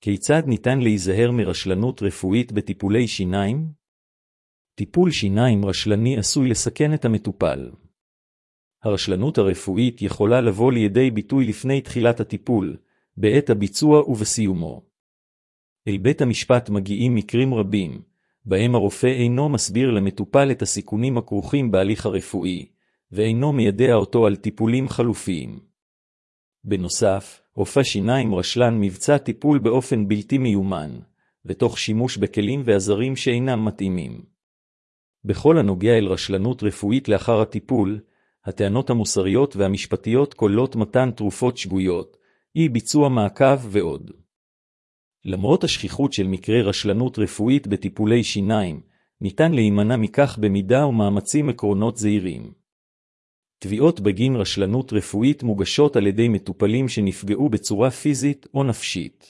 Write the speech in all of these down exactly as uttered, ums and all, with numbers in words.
כיצד ניתן להיזהר מרשלנות רפואית בטיפולי שיניים? טיפול שיניים רשלני עשוי לסכן את המטופל. הרשלנות הרפואית יכולה לבוא לידי ביטוי לפני תחילת הטיפול, בעת הביצוע ובסיומו. אל בית המשפט מגיעים מקרים רבים, בהם הרופא אינו מסביר למטופל את הסיכונים הכרוכים בהליך הרפואי, ואינו מיידע אותו על טיפולים חלופיים. בנוסף, רופא שיניים רשלן מבצע טיפול באופן בלתי מיומן, ותוך שימוש בכלים ועזרים שאינם מתאימים. בכל הנוגע אל רשלנות רפואית לאחר הטיפול, הטענות המוסריות והמשפטיות כוללות מתן תרופות שגויות, אי ביצוע מעקב ועוד. למרות השכיחות של מקרי רשלנות רפואית בטיפולי שיניים, ניתן להימנע מכך במידה ומאמצים עקרונות זהירים. תביעות בגין רשלנות רפואית מוגשות על ידי מטופלים שנפגעו בצורה פיזית או נפשית.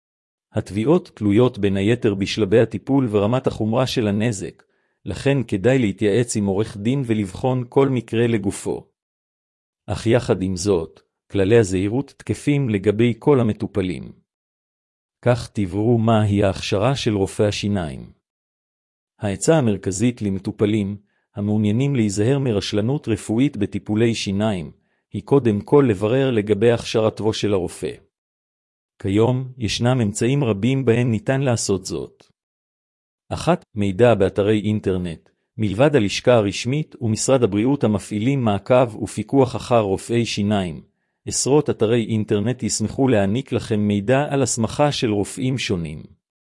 התביעות תלויות בין היתר בשלבי הטיפול ורמת החומרה של הנזק, לכן כדאי להתייעץ עם עורך דין ולבחון כל מקרה לגופו. אך יחד עם זאת, כללי הזהירות תקפים לגבי כל המטופלים. כך תברו מהי ההכשרה של רופא השיניים. העצה המרכזית למטופלים, המעוניינים להיזהר מרשלנות רפואית בטיפולי שיניים, היא קודם כל לברר לגבי הכשרתו של הרופא. כיום, ישנם אמצעים רבים בהם ניתן לעשות זאת. אחת, מידע באתרי אינטרנט, מלבד הלשכה הרשמית ומשרד הבריאות המפעילים מעקב ופיקוח אחר רופאי שיניים. עשרות אתרי אינטרנט ישמחו להעניק לכם מידע על הסמכה של רופאים שונים.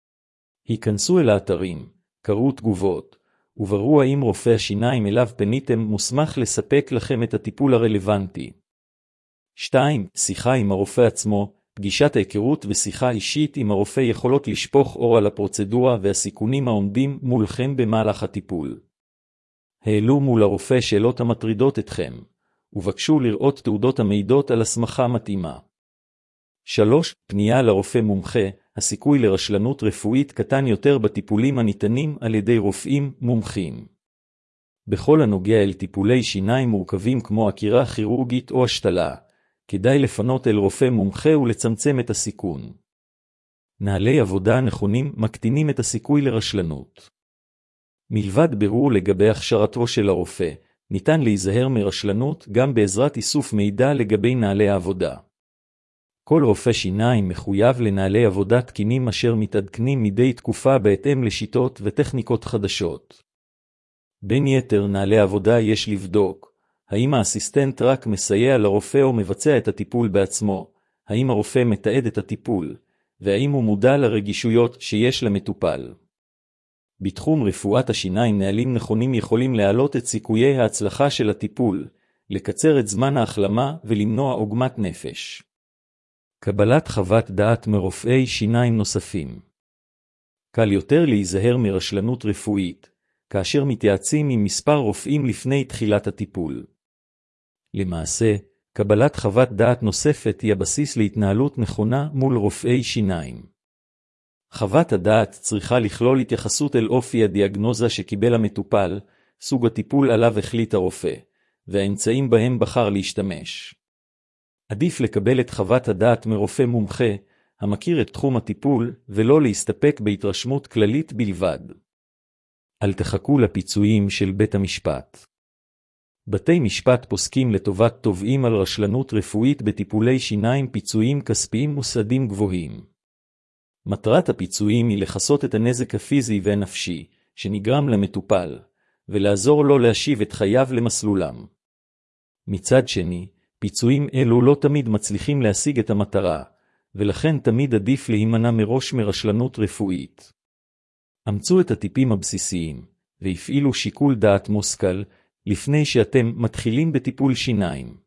היכנסו אל האתרים, קראו תגובות, ובראו האם רופא השיניים אליו פניתם מוסמך לספק לכם את הטיפול הרלוונטי. שתיים. שיחה עם הרופא עצמו, פגישת ההיכרות ושיחה אישית עם הרופא יכולות לשפוך אור על הפרוצדורה והסיכונים העומדים מולכם במהלך הטיפול. העלו מול הרופא שאלות המטרידות אתכם, ובקשו לראות תעודות המעידות על הסמכה מתאימה. שלוש. פנייה לרופא מומחה, הסיכוי לרשלנות רפואית קטן יותר בטיפולים הניתנים על ידי רופאים מומחים. בכל הנוגע אל טיפולי שיניים מורכבים כמו עקירה כירורגית או השתלה, כדאי לפנות אל רופא מומחה ולצמצם את הסיכון. נהלי עבודה נכונים מקטינים את הסיכוי לרשלנות. מלבד בירור לגבי הכשרתו של הרופא, ניתן להיזהר מרשלנות גם בעזרת איסוף מידע לגבי נהלי העבודה. כל רופא שיניים מחויב לנהלי עבודה תקינים אשר מתעדכנים מדי תקופה בהתאם לשיטות וטכניקות חדשות. בין יתר נהלי עבודה יש לבדוק, האם האסיסטנט רק מסייע לרופא או מבצע את הטיפול בעצמו, האם הרופא מתעד את הטיפול, והאם הוא מודע לרגישויות שיש למטופל. בתחום רפואת השיניים נהלים נכונים יכולים להעלות את סיכויי ההצלחה של הטיפול, לקצר את זמן ההחלמה ולמנוע עוגמת נפש. קבלת חוות דעת מרופאי שיניים נוספים. קל יותר להיזהר מרשלנות רפואית, כאשר מתייעצים עם מספר רופאים לפני תחילת הטיפול. למעשה, קבלת חוות דעת נוספת היא הבסיס להתנהלות נכונה מול רופאי שיניים. חוות הדעת צריכה לכלול התייחסות אל אופי הדיאגנוזה שקיבל המטופל, סוג הטיפול עליו החליט הרופא, והאמצעים בהם בחר להשתמש. עדיף לקבל את חוות הדעת מרופא מומחה, המכיר את תחום הטיפול, ולא להסתפק בהתרשמות כללית בלבד. אל תחכו לפיצויים של בית המשפט. בתי משפט פוסקים לטובת תובעים על רשלנות רפואית בטיפולי שיניים פיצויים כספיים מוסדים גבוהים. מטרת הפיצויים היא לחסות את הנזק הפיזי והנפשי שנגרם למטופל, ולעזור לו להשיב את חייו למסלולם. מצד שני, פיצויים אלו לא תמיד מצליחים להשיג את המטרה, ולכן תמיד עדיף להימנע מראש מרשלנות רפואית. אמצו את הטיפים הבסיסיים, והפעילו שיקול דעת מושכל, לפני שאתם מתחילים בטיפול שיניים.